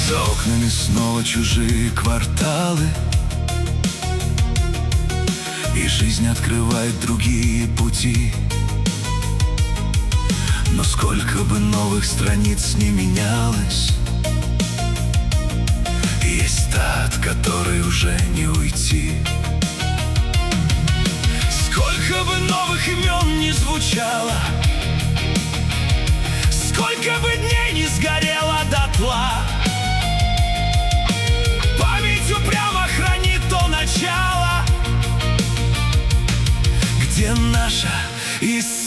За окнами снова чужие кварталы, и жизнь открывает другие пути. Но сколько бы новых страниц ни менялось, есть та, от которой уже не уйти. Сколько бы новых имен ни звучало, сколько бы дней не сгорело дотла, память упрямо хранит то начало, где наша история